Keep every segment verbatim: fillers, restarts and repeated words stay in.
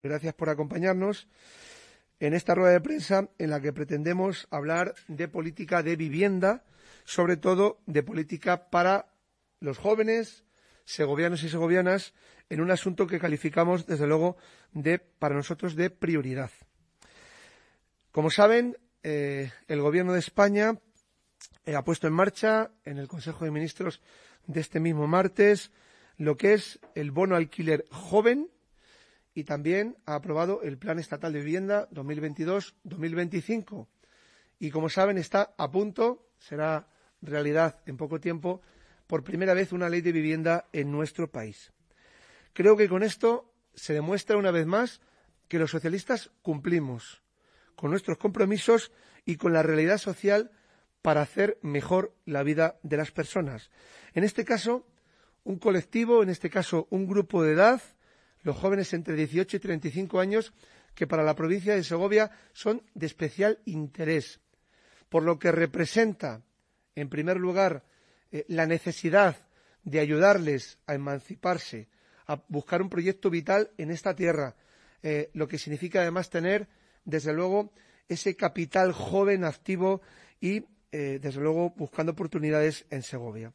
Gracias por acompañarnos en esta rueda de prensa en la que pretendemos hablar de política de vivienda, sobre todo de política para los jóvenes, segovianos y segovianas, en un asunto que calificamos, desde luego, de, para nosotros de prioridad. Como saben, eh, el Gobierno de España eh, ha puesto en marcha en el Consejo de Ministros de este mismo martes lo que es el bono alquiler joven, y también ha aprobado el Plan Estatal de Vivienda dos mil veintidós dos mil veinticinco. Y como saben, está a punto, será realidad en poco tiempo, por primera vez una ley de vivienda en nuestro país. Creo que con esto se demuestra una vez más que los socialistas cumplimos con nuestros compromisos y con la realidad social para hacer mejor la vida de las personas. En este caso, un colectivo, en este caso un grupo de edad, los jóvenes entre dieciocho y treinta y cinco años, que para la provincia de Segovia son de especial interés, por lo que representa, en primer lugar, eh, la necesidad de ayudarles a emanciparse, a buscar un proyecto vital en esta tierra, eh, lo que significa además tener, desde luego, ese capital joven activo y, eh, desde luego, buscando oportunidades en Segovia.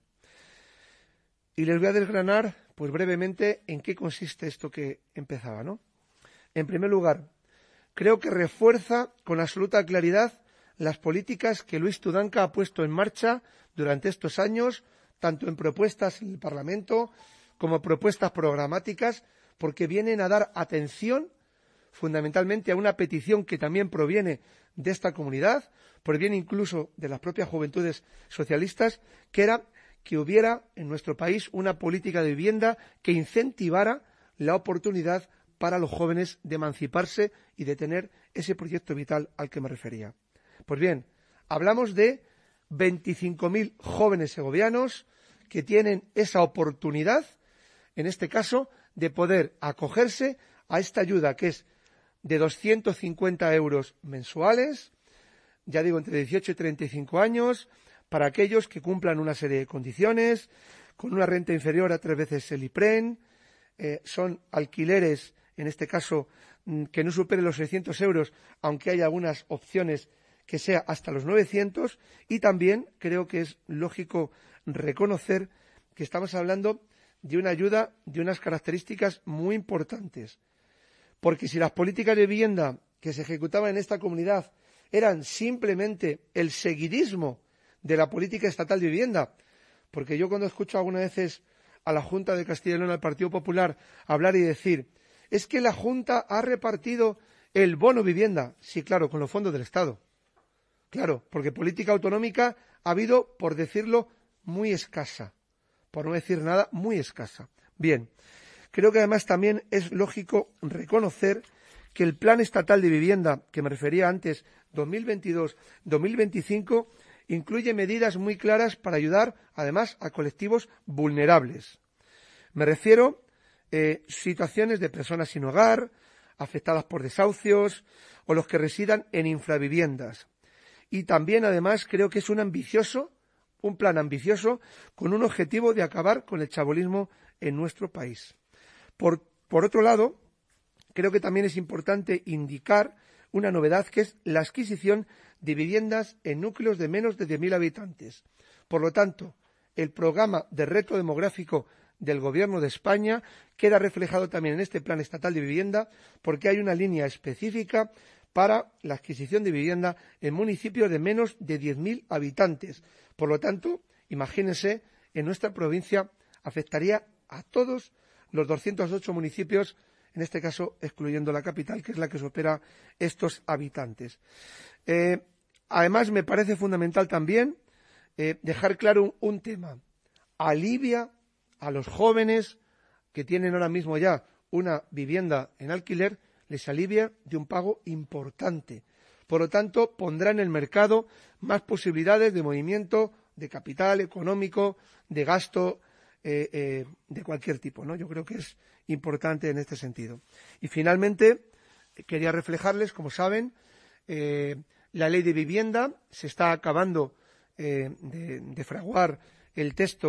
Y les voy a desgranar, pues brevemente, en qué consiste esto que empezaba, ¿no? En primer lugar, creo que refuerza con absoluta claridad las políticas que Luis Tudanca ha puesto en marcha durante estos años, tanto en propuestas en el Parlamento como propuestas programáticas, porque vienen a dar atención fundamentalmente a una petición que también proviene de esta comunidad, proviene incluso de las propias juventudes socialistas, que era que hubiera en nuestro país una política de vivienda que incentivara la oportunidad para los jóvenes de emanciparse y de tener ese proyecto vital al que me refería. Pues bien, hablamos de veinticinco mil jóvenes segovianos que tienen esa oportunidad, en este caso, de poder acogerse a esta ayuda que es de doscientos cincuenta euros mensuales, ya digo, entre dieciocho y treinta y cinco años, para aquellos que cumplan una serie de condiciones, con una renta inferior a tres veces el IPREN, eh, son alquileres, en este caso, que no superen los seiscientos euros, aunque hay algunas opciones que sea hasta los novecientos, y también creo que es lógico reconocer que estamos hablando de una ayuda de unas características muy importantes, porque si las políticas de vivienda que se ejecutaban en esta comunidad eran simplemente el seguidismo de la política estatal de vivienda, porque yo cuando escucho algunas veces a la Junta de Castilla y León, al Partido Popular, hablar y decir, es que la Junta ha repartido el bono vivienda. Sí, claro, con los fondos del Estado. Claro, porque política autonómica ha habido, por decirlo, muy escasa, por no decir nada, muy escasa. Bien, creo que además también es lógico reconocer que el Plan Estatal de Vivienda, que me refería antes, dos mil veintidós dos mil veinticinco, incluye medidas muy claras para ayudar, además, a colectivos vulnerables. Me refiero a eh, situaciones de personas sin hogar, afectadas por desahucios, o los que residan en infraviviendas. Y también, además, creo que es un ambicioso, un plan ambicioso, con un objetivo de acabar con el chabolismo en nuestro país. Por, por otro lado, creo que también es importante indicar una novedad, que es la adquisición de viviendas en núcleos de menos de diez mil habitantes. Por lo tanto, el programa de reto demográfico del Gobierno de España queda reflejado también en este Plan Estatal de Vivienda, porque hay una línea específica para la adquisición de vivienda en municipios de menos de diez mil habitantes. Por lo tanto, imagínense, en nuestra provincia afectaría a todos los doscientos ocho municipios, en este caso excluyendo la capital, que es la que supera estos habitantes. Eh, además, me parece fundamental también eh, dejar claro un, un tema. Alivia a los jóvenes que tienen ahora mismo ya una vivienda en alquiler, les alivia de un pago importante. Por lo tanto, pondrá en el mercado más posibilidades de movimiento de capital económico, de gasto, eh, eh, de cualquier tipo, ¿no? Yo creo que es importante en este sentido. Y finalmente, quería reflejarles, como saben, eh, la ley de vivienda se está acabando eh, de, de fraguar el texto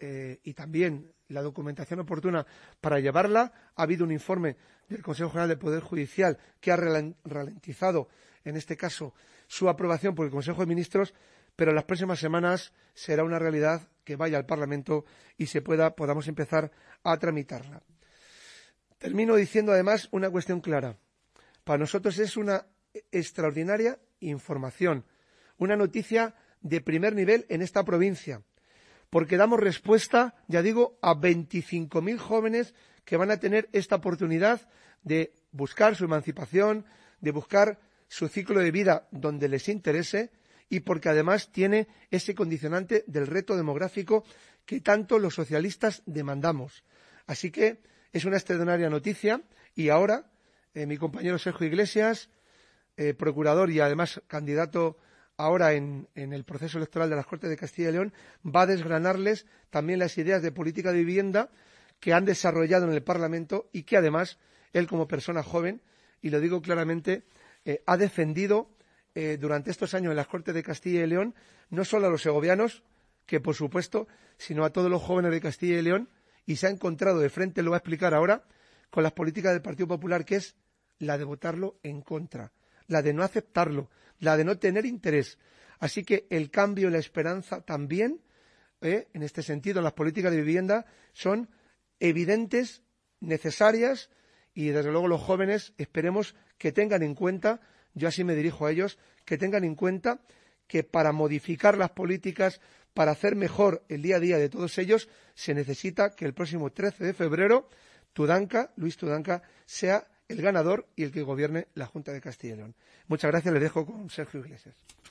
eh, y también la documentación oportuna para llevarla. Ha habido un informe del Consejo General del Poder Judicial que ha ralentizado, en este caso, su aprobación por el Consejo de Ministros, pero en las próximas semanas será una realidad que vaya al Parlamento y se pueda, podamos empezar a tramitarla. Termino diciendo, además, una cuestión clara. Para nosotros es una extraordinaria información, una noticia de primer nivel en esta provincia, porque damos respuesta, ya digo, a veinticinco mil jóvenes que van a tener esta oportunidad de buscar su emancipación, de buscar su ciclo de vida donde les interese, y porque además tiene ese condicionante del reto demográfico que tanto los socialistas demandamos. Así que es una extraordinaria noticia, y ahora eh, mi compañero Sergio Iglesias, eh, procurador y además candidato ahora en, en el proceso electoral de las Cortes de Castilla y León, va a desgranarles también las ideas de política de vivienda que han desarrollado en el Parlamento y que además él, como persona joven, y lo digo claramente, eh, ha defendido eh, durante estos años en las Cortes de Castilla y León, no solo a los segovianos, que por supuesto, sino a todos los jóvenes de Castilla y León, y se ha encontrado de frente, lo va a explicar ahora, con las políticas del Partido Popular, que es la de votarlo en contra, la de no aceptarlo, la de no tener interés. Así que el cambio y la esperanza también, eh, en este sentido, en las políticas de vivienda, son evidentes, necesarias, y desde luego los jóvenes esperemos que tengan en cuenta, yo así me dirijo a ellos, que tengan en cuenta que para modificar las políticas, para hacer mejor el día a día de todos ellos, se necesita que el próximo trece de febrero Tudanca, Luis Tudanca, sea el ganador y el que gobierne la Junta de Castilla y León. Muchas gracias, les dejo con Sergio Iglesias.